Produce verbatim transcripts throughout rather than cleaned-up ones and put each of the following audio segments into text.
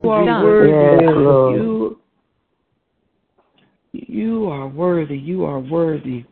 are done. worthy. Yes, Lord. You, you are worthy. You are worthy.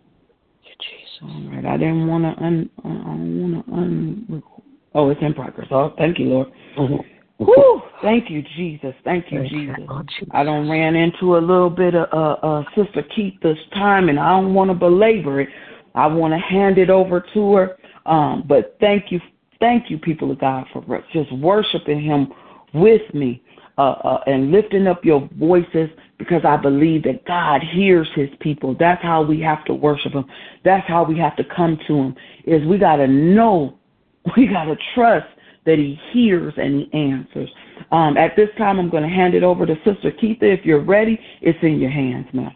All right. I didn't want to un. I don't want to un. Oh, it's in progress. Oh, thank you, Lord. Mm-hmm. Whew. Thank you, Jesus. Thank you, Thank Jesus. you, Lord Jesus. I done ran into a little bit of uh, uh, Sister Keitha's time, and I don't want to belabor it. I want to hand it over to her. Um, but thank you, thank you, people of God, for just worshiping Him with me uh, uh, and lifting up your voices, because I believe that God hears His people. That's how we have to worship Him. That's how we have to come to Him. Is we got to know, we got to trust that He hears and He answers. Um, at this time, I'm going to hand it over to Sister Keitha. If you're ready, it's in your hands, ma'am.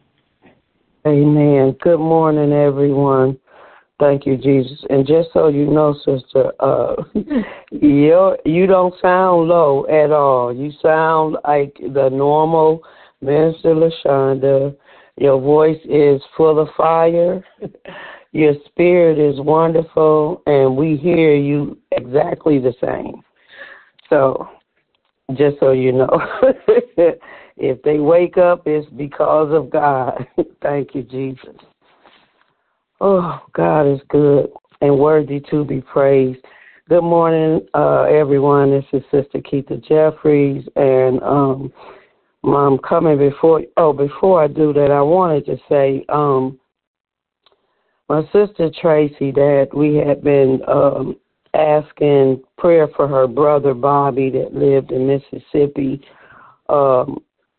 Amen. Good morning, everyone. Thank you, Jesus. And just so you know, sister, uh, you you don't sound low at all. You sound like the normal Minister LaShonda. Your voice is full of fire. Your spirit is wonderful, and we hear you exactly the same. So, just so you know, if they wake up, it's because of God. Thank you, Jesus. Oh, God is good and worthy to be praised. Good morning, uh, everyone. This is Sister Keitha Jeffries, and um, I'm coming before. Oh, before I do that, I wanted to say, um, my sister Tracy, that we had been um, asking prayer for her brother Bobby that lived in Mississippi. Um,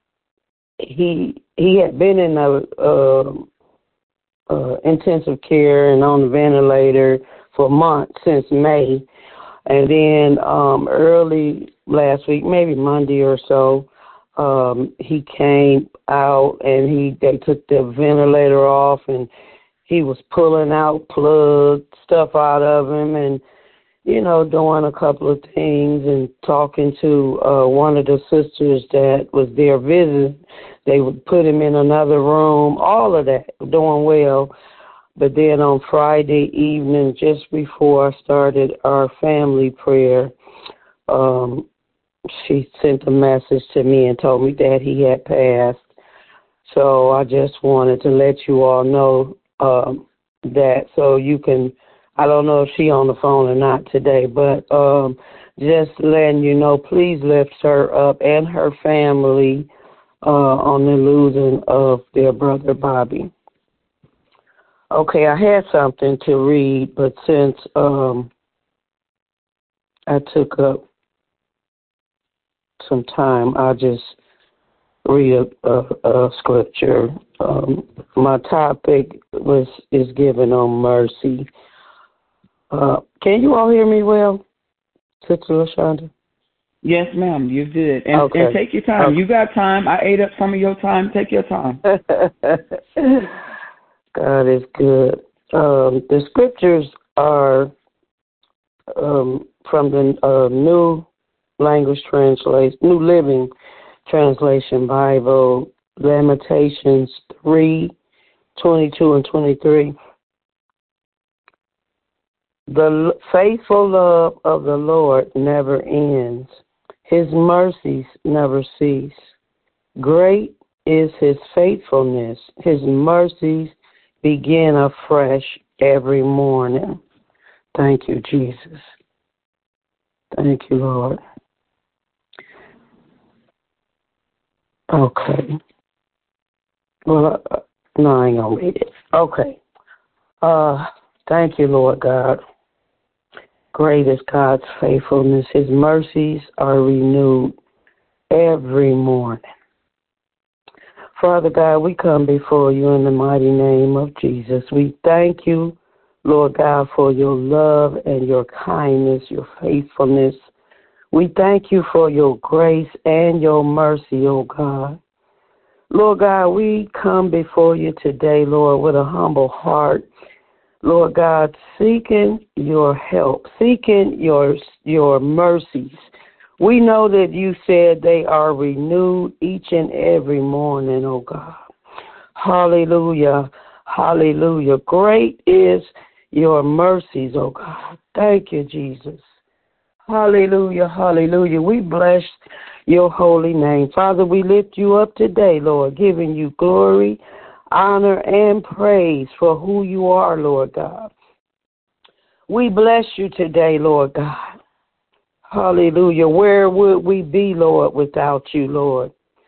he he had been in a uh, uh, intensive care and on the ventilator for months, since May, and then um, early last week, maybe Monday or so, um, he came out and he they took the ventilator off, and he was pulling out plug stuff out of him, and you know, doing a couple of things and talking to uh, one of the sisters that was there visiting. They would put him in another room, all of that, doing well. But then on Friday evening, just before I started our family prayer, um, she sent a message to me and told me that he had passed. So I just wanted to let you all know um, that, so you can, I don't know if she on the phone or not today, but um, just letting you know, please lift her up and her family uh, on the losing of their brother Bobby. Okay, I had something to read, but since um, I took up some time, I'll just read a, a, a scripture. Um, my topic was is given on mercy. Uh, can you all hear me well, Sister LaShonda? Yes, ma'am, you're good. And, okay. and take your time. Okay. You got time. I ate up some of your time. Take your time. God is good. Um, the scriptures are um, from the uh, New Language Translation, New Living Translation Bible, Lamentations three, twenty-two and twenty-three. The faithful love of the Lord never ends. His mercies never cease. Great is His faithfulness. His mercies begin afresh every morning. Thank you, Jesus. Thank you, Lord. Okay. Well, uh, no, I ain't going to read it. Okay. Uh, thank you, Lord God. Great is God's faithfulness. His mercies are renewed every morning. Father God, we come before you in the mighty name of Jesus. We thank you, Lord God, for your love and your kindness, your faithfulness. We thank you for your grace and your mercy, oh God. Lord God, we come before you today, Lord, with a humble heart. Lord God, seeking your help, seeking your your mercies. We know that you said they are renewed each and every morning, oh God. Hallelujah, hallelujah. Great is your mercies, oh God. Thank you, Jesus. Hallelujah, hallelujah. We bless your holy name. Father, we lift you up today, Lord, giving you glory, honor, and praise for who you are, Lord God. We bless you today, Lord God. Hallelujah. Where would we be, Lord, without you, Lord?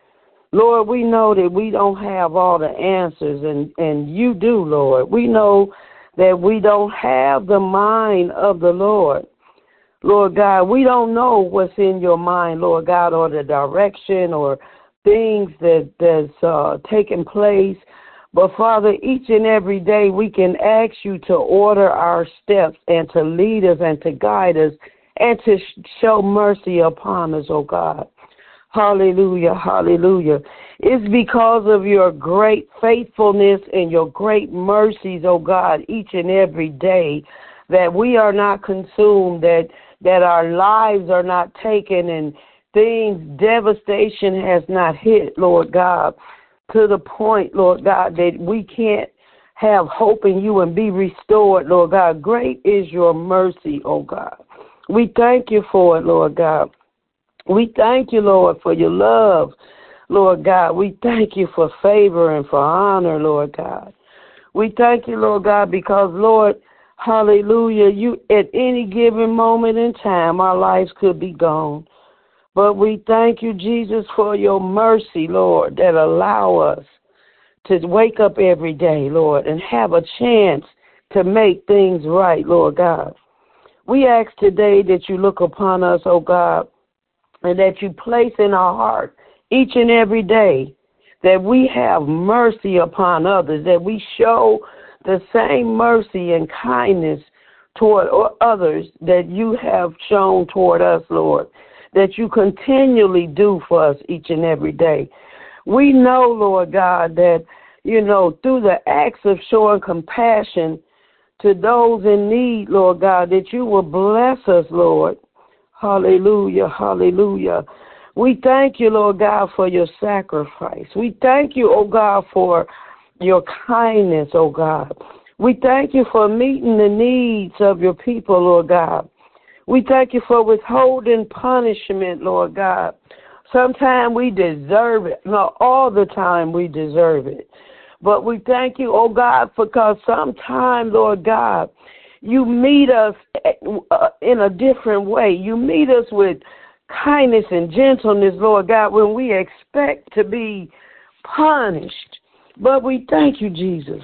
Lord, we know that we don't have all the answers, and, and you do, Lord. We know that we don't have the mind of the Lord. Lord God, we don't know what's in your mind, Lord God, or the direction or things that, that's uh, taking place. But, Father, each and every day we can ask you to order our steps and to lead us and to guide us and to show mercy upon us, oh God. Hallelujah, hallelujah. It's because of your great faithfulness and your great mercies, oh God, each and every day that we are not consumed, that that our lives are not taken and things, devastation has not hit, Lord God, to the point, Lord God, that we can't have hope in you and be restored, Lord God. Great is your mercy, oh God. We thank you for it, Lord God. We thank you, Lord, for your love, Lord God. We thank you for favor and for honor, Lord God. We thank you, Lord God, because, Lord, hallelujah, you at any given moment in time, our lives could be gone. But we thank you, Jesus, for your mercy, Lord, that allow us to wake up every day, Lord, and have a chance to make things right, Lord God. We ask today that you look upon us, oh God, and that you place in our heart each and every day that we have mercy upon others, that we show the same mercy and kindness toward others that you have shown toward us, Lord, that you continually do for us each and every day. We know, Lord God, that, you know, through the acts of showing compassion to those in need, Lord God, that you will bless us, Lord. Hallelujah, hallelujah. We thank you, Lord God, for your sacrifice. We thank you, oh God, for your kindness, oh God. We thank you for meeting the needs of your people, Lord God. We thank you for withholding punishment, Lord God. Sometimes we deserve it. Not all the time we deserve it. But we thank you, oh God, because sometimes, Lord God, you meet us in a different way. You meet us with kindness and gentleness, Lord God, when we expect to be punished. But we thank you, Jesus.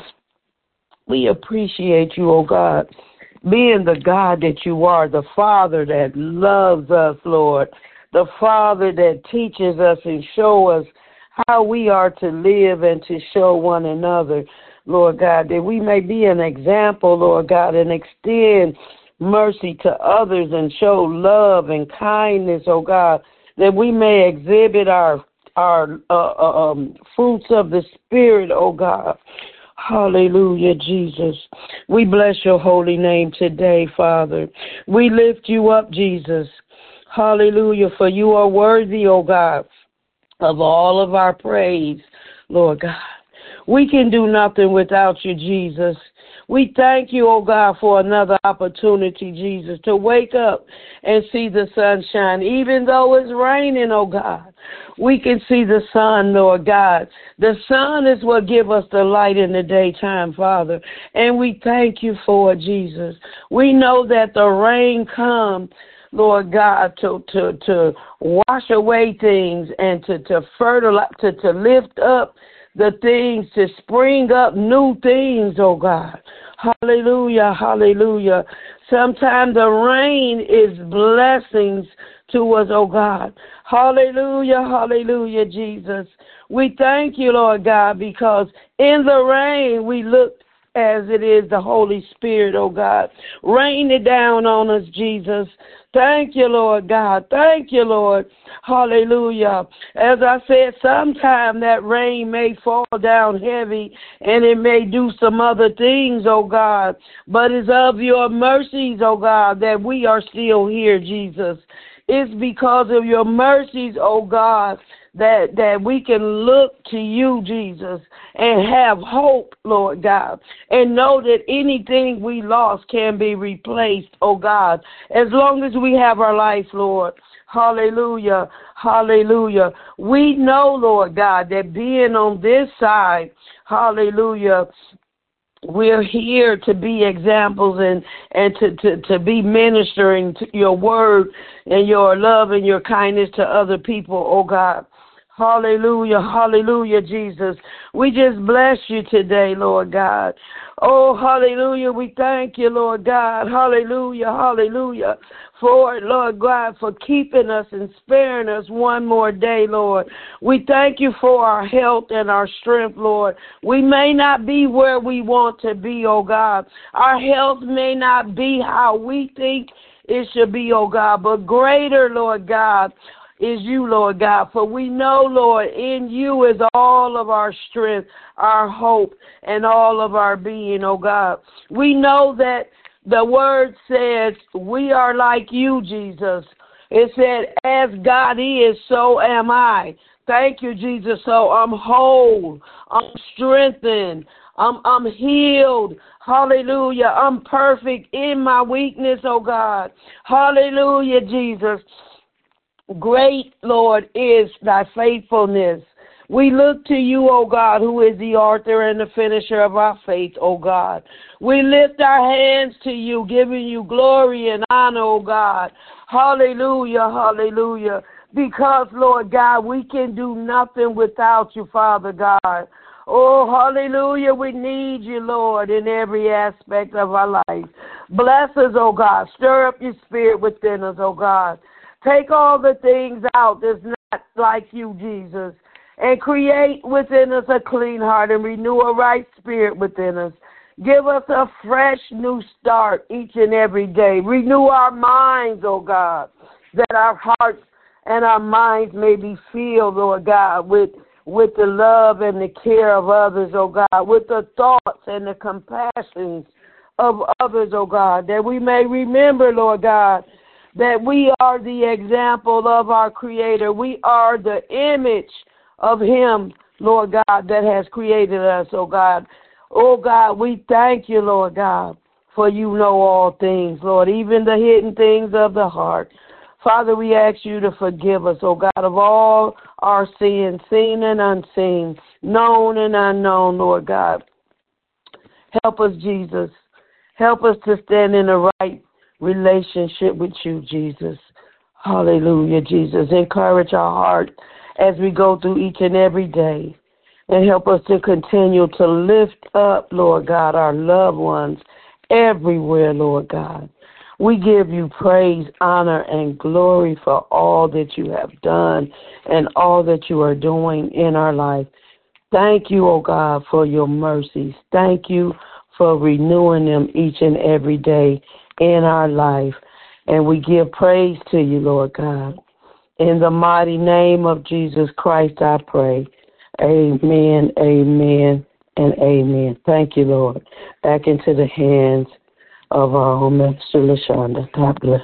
We appreciate you, oh God, being the God that you are, the Father that loves us, Lord, the Father that teaches us and shows us how we are to live and to show one another, Lord God, that we may be an example, Lord God, and extend mercy to others and show love and kindness, oh God, that we may exhibit our our uh, um, fruits of the Spirit, oh God. Hallelujah, Jesus. We bless your holy name today, Father. We lift you up, Jesus. Hallelujah, for you are worthy, oh God, of all of our praise, Lord God. We can do nothing without you, Jesus. We thank you, oh God, for another opportunity, Jesus, to wake up and see the sunshine. Even though it's raining, oh God, we can see the sun, Lord God. The sun is what gives us the light in the daytime, Father. And we thank you for it, Jesus. We know that the rain comes, Lord God, to, to, to wash away things and to, to fertilize, to, to lift up the things, to spring up new things, oh God. Hallelujah, hallelujah. Sometimes the rain is blessings to us, oh God. Hallelujah, hallelujah, Jesus. We thank you, Lord God, because in the rain we look as it is the Holy Spirit, oh God. Rain it down on us, Jesus. Thank you, Lord God. Thank you, Lord. Hallelujah. As I said, sometime that rain may fall down heavy and it may do some other things, oh God. But it's of your mercies, oh God, that we are still here, Jesus. It's because of your mercies, oh God, that, that we can look to you, Jesus, and have hope, Lord God, and know that anything we lost can be replaced, oh God, as long as we have our life, Lord. Hallelujah. Hallelujah. We know, Lord God, that being on this side, hallelujah, we're here to be examples and, and to, to, to be ministering to your word and your love and your kindness to other people, oh God. Hallelujah, hallelujah, Jesus. We just bless you today, Lord God. Oh, hallelujah, we thank you, Lord God. Hallelujah, hallelujah. For it, Lord God, for keeping us and sparing us one more day, Lord. We thank you for our health and our strength, Lord. We may not be where we want to be, oh God. Our health may not be how we think it should be, oh God, but greater, Lord God, is you, Lord God. For we know, Lord, in you is all of our strength, our hope, and all of our being, oh God. We know that the word says we are like you, Jesus. It said, as God is, so am I. Thank you, Jesus. So I'm whole. I'm strengthened. I'm, I'm healed. Hallelujah. I'm perfect in my weakness, oh God. Hallelujah, Jesus. Great, Lord, is thy faithfulness. We look to you, O God, who is the author and the finisher of our faith, O God. We lift our hands to you, giving you glory and honor, O God. Hallelujah, hallelujah. Because, Lord God, we can do nothing without you, Father God. Oh, hallelujah, we need you, Lord, in every aspect of our life. Bless us, O God. Stir up your spirit within us, O God. Take all the things out that's not like you, Jesus, and create within us a clean heart and renew a right spirit within us. Give us a fresh new start each and every day. Renew our minds, oh God, that our hearts and our minds may be filled, Lord God, with, with the love and the care of others, oh God, with the thoughts and the compassions of others, oh God, that we may remember, Lord God, that we are the example of our Creator. We are the image of Him, Lord God, that has created us, oh God. Oh God, we thank you, Lord God, for you know all things, Lord, even the hidden things of the heart. Father, we ask you to forgive us, oh God, of all our sins, seen and unseen, known and unknown, Lord God. Help us, Jesus. Help us to stand in the right relationship with you, Jesus. Hallelujah, Jesus. Encourage our heart as we go through each and every day. And help us to continue to lift up, Lord God, our loved ones everywhere, Lord God. We give you praise, honor, and glory for all that you have done and all that you are doing in our life. Thank you, oh God, for your mercies. Thank you for renewing them each and every day in our life. And we give praise to you, Lord God. In the mighty name of Jesus Christ, I pray. Amen, amen, and amen. Thank you, Lord. Back into the hands of our home Minister LaShonda. God bless.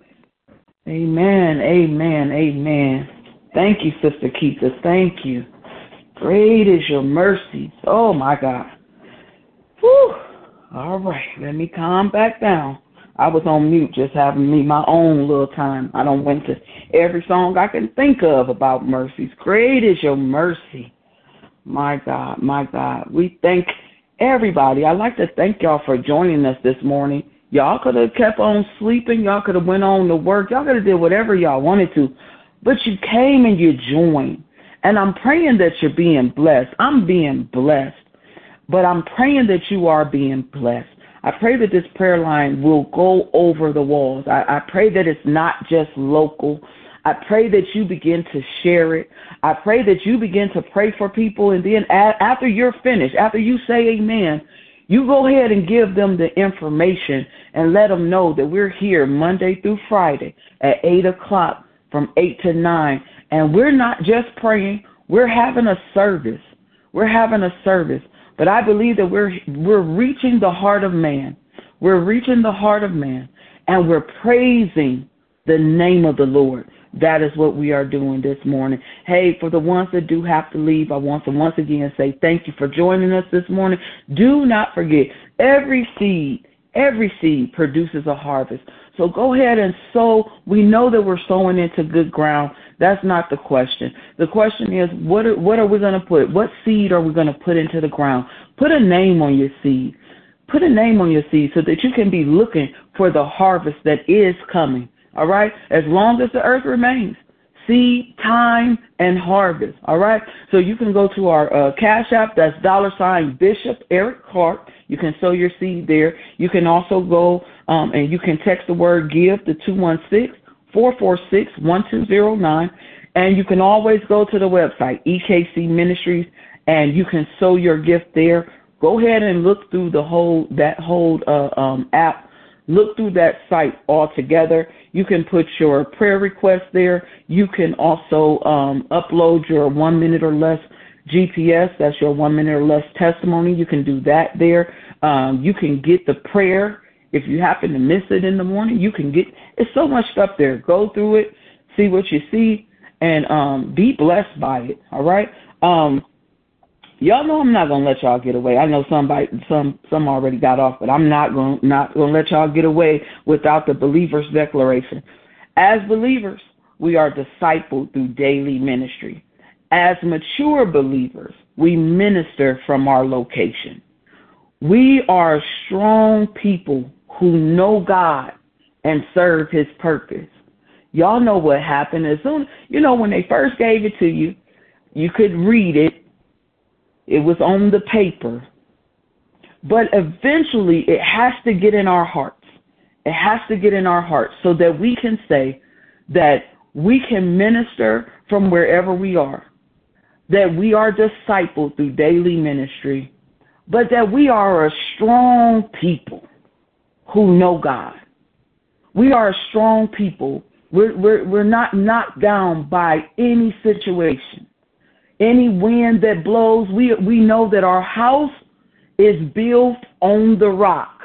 Amen, amen, amen. Thank you, Sister Keitha. Thank you. Great is your mercy. Oh, my God. Whew. All right, let me calm back down. I was on mute just having me my own little time. I don't went to every song I can think of about mercies. Great is your mercy. My God, my God. We thank everybody. I'd like to thank y'all for joining us this morning. Y'all could have kept on sleeping. Y'all could have went on to work. Y'all could have did whatever y'all wanted to. But you came and you joined. And I'm praying that you're being blessed. I'm being blessed. But I'm praying that you are being blessed. I pray that this prayer line will go over the walls. I, I pray that it's not just local. I pray that you begin to share it. I pray that you begin to pray for people. And then after you're finished, after you say amen, you go ahead and give them the information and let them know that we're here Monday through Friday at eight o'clock from eight to nine. And we're not just praying. We're having a service. We're having a service. But I believe that we're we're reaching the heart of man. We're reaching the heart of man. And we're praising the name of the Lord. That is what we are doing this morning. Hey, for the ones that do have to leave, I want to once again say thank you for joining us this morning. Do not forget, every seed, every seed produces a harvest. So go ahead and sow. We know that we're sowing into good ground. That's not the question. The question is, what are, what are we going to put? What seed are we going to put into the ground? Put a name on your seed. Put a name on your seed so that you can be looking for the harvest that is coming. All right? As long as the earth remains. Seed, time, and harvest. All right? So you can go to our uh, Cash App. That's dollar sign Bishop Eric Clark. You can sow your seed there. You can also go um, and you can text the word give to two one six, four four six, one two zero nine. And you can always go to the website, E K C Ministries, and you can sow your gift there. Go ahead and look through the whole that whole uh, um, app. Look through that site altogether. You can put your prayer request there. You can also um, upload your one minute or less G P S. That's your one minute or less testimony. You can do that there. Um, you can get the prayer. If you happen to miss it in the morning, you can get, it's so much stuff there. Go through it, see what you see, and um, be blessed by it, all right? Um, y'all know I'm not going to let y'all get away. I know somebody, some some already got off, but I'm not going not going to let y'all get away without the believer's declaration. As believers, we are discipled through daily ministry. As mature believers, we minister from our location. We are strong people who know God and serve his purpose. Y'all know what happened. As soon, you know, when they first gave it to you, you could read it. It was on the paper. But eventually it has to get in our hearts. It has to get in our hearts so that we can say that we can minister from wherever we are, that we are discipled through daily ministry, but that we are a strong people who know God. We are a strong people. We're, we're, we're not knocked down by any situation. Any wind that blows, we we know that our house is built on the rock.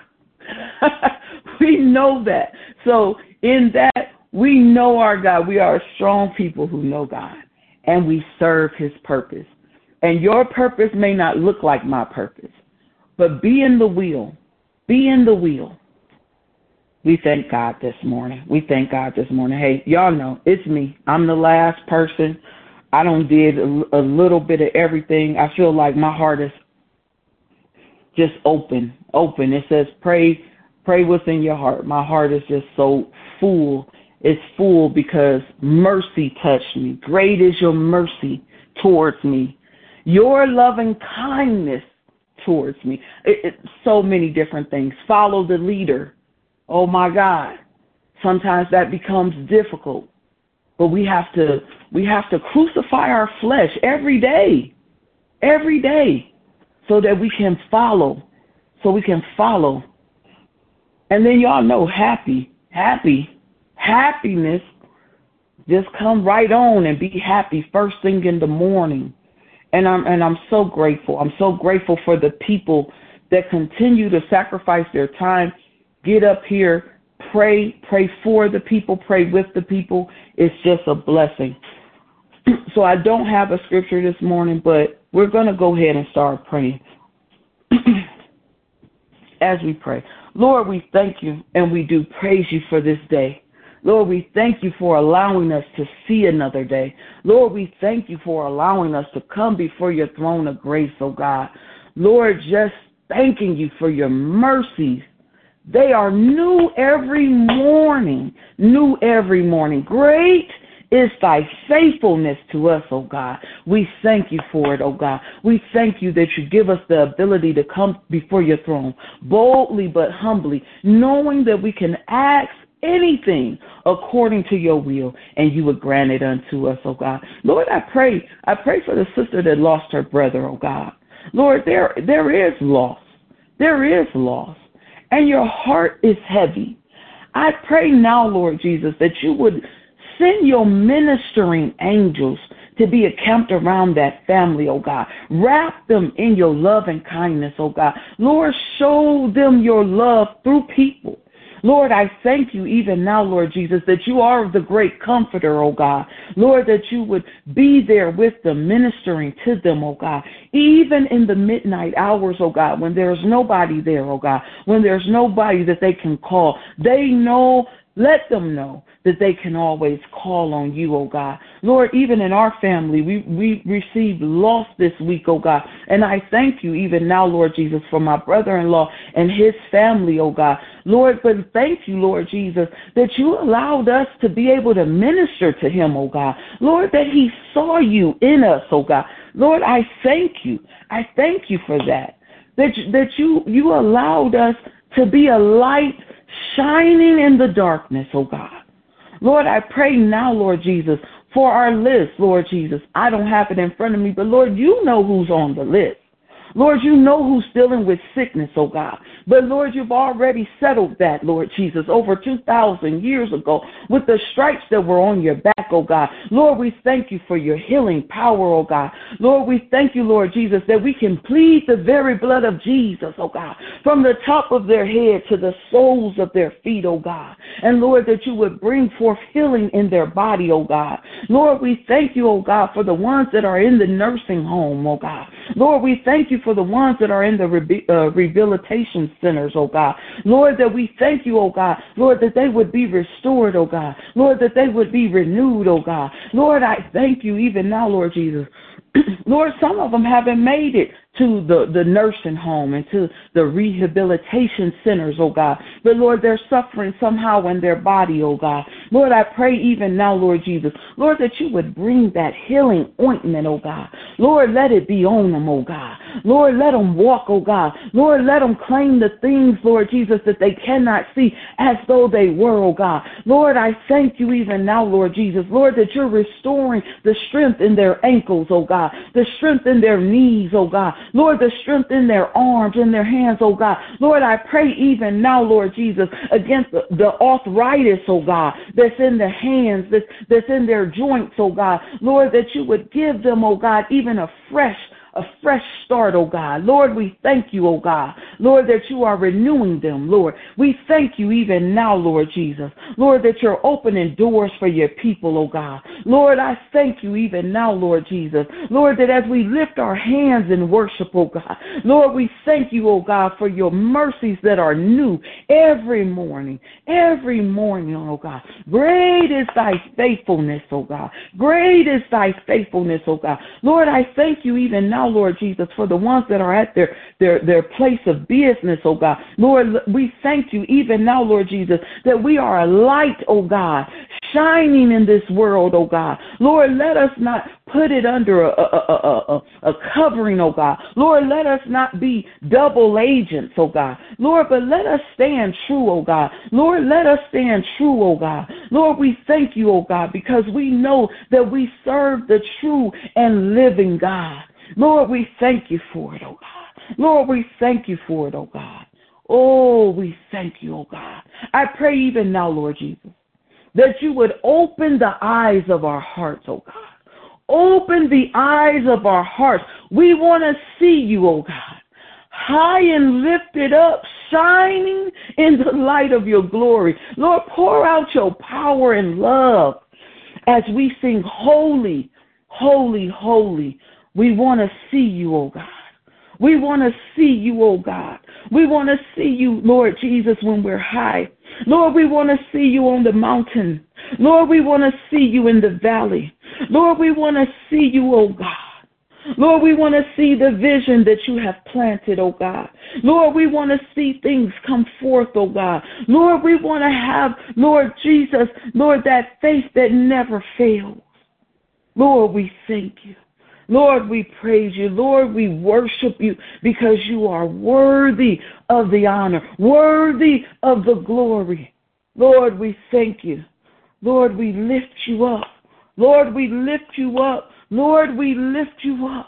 We know that. So in that, we know our God. We are strong people who know God, and we serve his purpose. And your purpose may not look like my purpose, but be in the will. Be in the will. We thank God this morning. We thank God this morning. Hey, y'all know, it's me. I'm the last person. I don't did a, a little bit of everything. I feel like my heart is just open, open. It says, pray, pray what's in your heart. My heart is just so full. It's full because mercy touched me. Great is your mercy towards me. Your loving kindness towards me. It, it, so many different things. Follow the leader. Oh, my God. Sometimes that becomes difficult. But we have to we have to crucify our flesh every day, every day, so that we can follow, so we can follow. And then y'all know happy, happy, happiness, just come right on and be happy first thing in the morning. And I'm and I'm so grateful. I'm so grateful for the people that continue to sacrifice their time, get up here, pray, pray for the people, pray with the people. It's just a blessing. So I don't have a scripture this morning, but we're going to go ahead and start praying. As we pray, Lord, we thank you and we do praise you for this day. Lord, we thank you for allowing us to see another day. Lord, we thank you for allowing us to come before your throne of grace, oh God. Lord, just thanking you for your mercies. They are new every morning, new every morning. Great is thy faithfulness to us, oh God. We thank you for it, oh God. We thank you that you give us the ability to come before your throne boldly but humbly, knowing that we can ask anything according to your will, and you would grant it unto us, oh God. Lord, I pray, I pray for the sister that lost her brother, oh God. Lord, there there is loss. There is loss. And your heart is heavy. I pray now, Lord Jesus, that you would send your ministering angels to be encamped around that family, oh God. Wrap them in your love and kindness, oh God. Lord, show them your love through people. Lord, I thank you even now, Lord Jesus, that you are the great comforter, oh God. Lord, that you would be there with them, ministering to them, oh God. Even in the midnight hours, oh God, when there's nobody there, oh God, when there's nobody that they can call, they know Let them know that they can always call on you, oh God. Lord, even in our family, we, we received loss this week, oh God. And I thank you even now, Lord Jesus, for my brother-in-law and his family, oh God. Lord, but thank you, Lord Jesus, that you allowed us to be able to minister to him, oh God. Lord, that he saw you in us, oh God. Lord, I thank you. I thank you for that. That, that you, you allowed us to be a light shining in the darkness, oh God. Lord, I pray now, Lord Jesus, for our list, Lord Jesus. I don't have it in front of me, but Lord, you know who's on the list. Lord, you know who's dealing with sickness, oh God. But Lord, you've already settled that, Lord Jesus, over two thousand years ago with the stripes that were on your back, oh God. Lord, we thank you for your healing power, oh God. Lord, we thank you, Lord Jesus, that we can plead the very blood of Jesus, oh God, from the top of their head to the soles of their feet, oh God. And Lord, that you would bring forth healing in their body, oh God. Lord, we thank you, oh God, for the ones that are in the nursing home, oh God. Lord, we thank you for the ones that are in the re- uh, rehabilitation centers, oh God. Lord, that we thank you, oh God. Lord, that they would be restored, oh God. Lord, that they would be renewed, oh God. Lord, I thank you even now, Lord Jesus. Lord, some of them haven't made it to the, the nursing home and to the rehabilitation centers, oh God. But Lord, they're suffering somehow in their body, oh God. Lord, I pray even now, Lord Jesus, Lord, that you would bring that healing ointment, oh God. Lord, let it be on them, oh God. Lord, let them walk, oh God. Lord, let them claim the things, Lord Jesus, that they cannot see as though they were, oh God. Lord, I thank you even now, Lord Jesus. Lord, that you're restoring the strength in their ankles, oh God. The strength in their knees, oh God. Lord, the strength in their arms and their hands, oh God. Lord, I pray even now, Lord Jesus, against the, the arthritis, oh God, that's in the hands, that's, that's in their joints, oh God. Lord, that you would give them, oh God, even a fresh a fresh start, oh God. Lord, we thank you, oh God. Lord, that you are renewing them, Lord. We thank you even now, Lord Jesus. Lord, that you're opening doors for your people, oh God. Lord, I thank you even now, Lord Jesus. Lord, that as we lift our hands in worship, oh God, Lord, we thank you, oh God, for your mercies that are new every morning, every morning, oh God. Great is thy faithfulness, oh God. Great is thy faithfulness, oh God. Lord, I thank you even now, Lord Jesus, for the ones that are at their, their, their place of business, oh God. Lord, we thank you even now, Lord Jesus, that we are a light, oh God, shining in this world, oh God. Lord, let us not put it under a, a, a, a, a covering, oh God. Lord, let us not be double agents, oh God. Lord, but let us stand true, oh God. Lord, let us stand true, oh God. Lord, we thank you, oh God, because we know that we serve the true and living God. Lord, we thank you for it, oh God. Lord, we thank you for it, oh God. Oh, we thank you, oh God. I pray even now, Lord Jesus, that you would open the eyes of our hearts, oh God. Open the eyes of our hearts. We want to see you, oh God, high and lifted up, shining in the light of your glory. Lord, pour out your power and love as we sing holy, holy, holy. We want to see you, oh God. We want to see you, oh God. We want to see you, Lord Jesus, when we're high. Lord, we want to see you on the mountain. Lord, we want to see you in the valley. Lord, we want to see you, oh God. Lord, we want to see the vision that you have planted, oh God. Lord, we want to see things come forth, oh God. Lord, we want to have, Lord Jesus, Lord, that faith that never fails. Lord, we thank you. Lord, we praise you. Lord, we worship you because you are worthy of the honor, worthy of the glory. Lord, we thank you. Lord, we lift you up. Lord, we lift you up. Lord, we lift you up.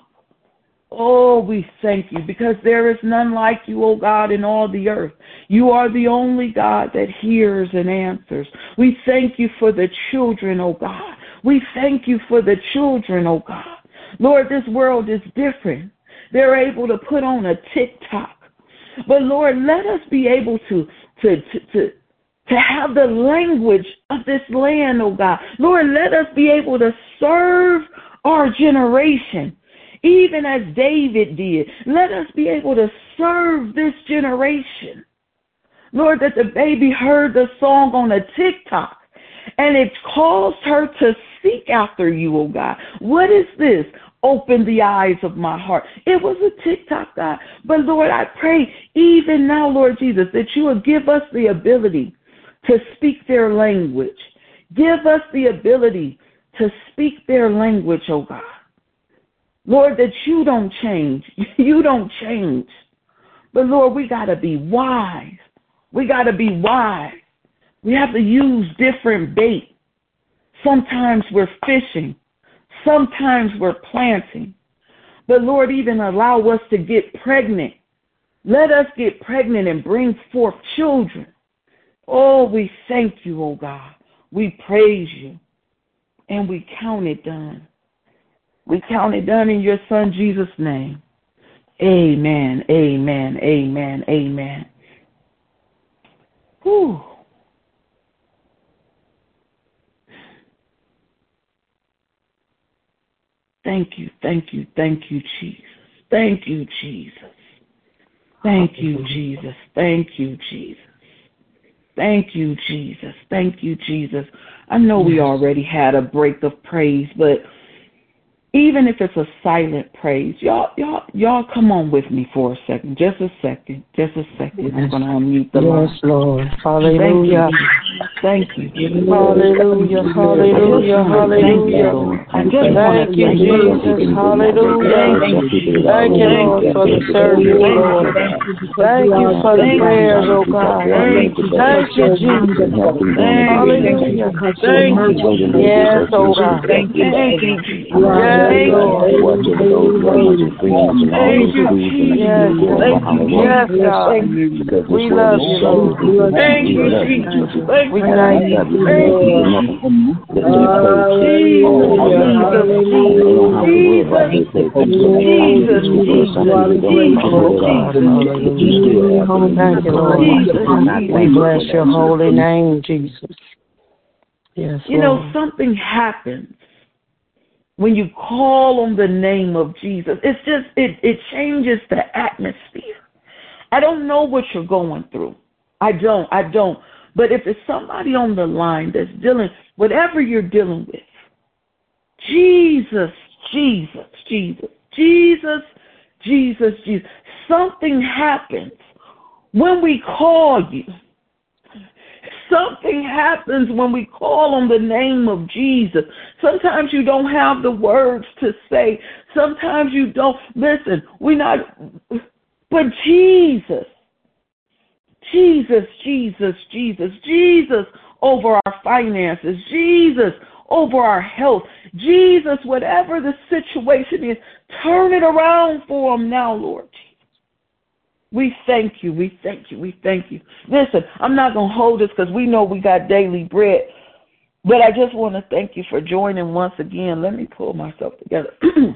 Oh, we thank you because there is none like you, oh God, in all the earth. You are the only God that hears and answers. We thank you for the children, oh God. We thank you for the children, oh God. Lord, this world is different. They're able to put on a TikTok. But Lord, let us be able to, to, to, to, to have the language of this land, oh God. Lord, let us be able to serve our generation, even as David did. Let us be able to serve this generation. Lord, that the baby heard the song on a TikTok, and it caused her to seek after you, oh God. What is this? Open the eyes of my heart. It was a TikTok, God. But Lord, I pray even now, Lord Jesus, that you will give us the ability to speak their language. Give us the ability to speak their language, oh God. Lord, that you don't change. You don't change. But Lord, we got to be wise. We got to be wise. We have to use different bait. Sometimes we're fishing. Sometimes we're planting. But Lord, even allow us to get pregnant. Let us get pregnant and bring forth children. Oh, we thank you, oh God. We praise you. And we count it done. We count it done in your Son, Jesus' name. Amen, amen, amen, amen. Whew. Thank you, thank you, thank you, Jesus. Thank you, Jesus. Thank you, Jesus. Thank you, Jesus. Thank you, Jesus. Thank you, Jesus. I know we already had a break of praise, but even if it's a silent praise, y'all, y'all, y'all, come on with me for a second, just a second, just a second. I'm going to unmute the line. Yes, Lord. Hallelujah. Thank you. Hallelujah. Hallelujah. Hallelujah. Thank you, Jesus. Hallelujah. Thank you, Lord, for the service, Lord. Thank you for the prayers, oh God. Thank you, Jesus. Hallelujah. Thank you. Yes, oh God. Thank you, Jesus. Yes. Thank you, Jesus. Yes, yes, God. We love you, Lord. Thank you, Jesus. We thank you. Jesus, Jesus, Jesus. We bless your holy name, Jesus. Yes, you know, something happens when you call on the name of Jesus. It's just, it, it changes the atmosphere. I don't know what you're going through. I don't, I don't. But if there's somebody on the line that's dealing, whatever you're dealing with, Jesus, Jesus, Jesus, Jesus, Jesus, Jesus. Something happens when we call you. Something happens when we call on the name of Jesus. Sometimes you don't have the words to say. Sometimes you don't. Listen, we're not, but Jesus, Jesus, Jesus, Jesus, Jesus over our finances, Jesus over our health, Jesus, whatever the situation is, turn it around for them now, Lord Jesus. We thank you, we thank you, we thank you. Listen, I'm not going to hold this because we know we got daily bread, but I just want to thank you for joining once again. Let me pull myself together.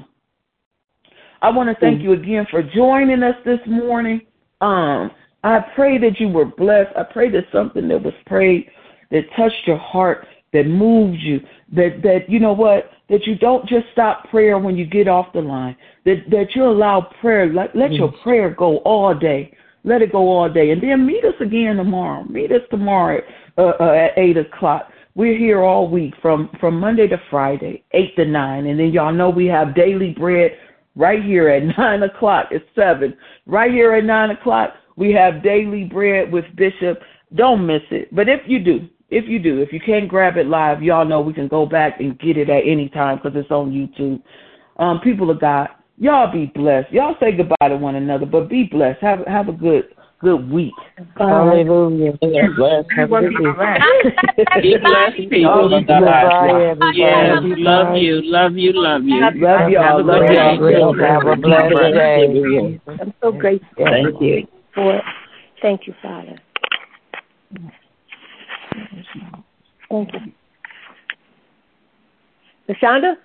I want to thank you again for joining us this morning. Um, I pray that you were blessed. I pray that something that was prayed that touched your heart, that moved you, that, that you know what, that you don't just stop prayer when you get off the line, that, that you allow prayer, let, let your prayer go all day. Let it go all day. And then meet us again tomorrow. Meet us tomorrow uh, uh, at eight o'clock. We're here all week from, from Monday to Friday, eight to nine. And then y'all know we have daily bread right here at nine o'clock. It's seven. Right here at nine o'clock, we have daily bread with Bishop. Don't miss it. But if you do, If you do, if you can't grab it live, y'all know we can go back and get it at any time because it's on YouTube. Um, people of God, y'all be blessed. Y'all say goodbye to one another, but be blessed. Have have a good good week. Hallelujah. Be blessed. Have a good week. Be blessed, people of God. Yes, love you, love you, love you. Love y'all. Love y'all. Have a blessed day. I'm so grateful. Thank you. For it. Thank you, Father. Thank you. LaShonda?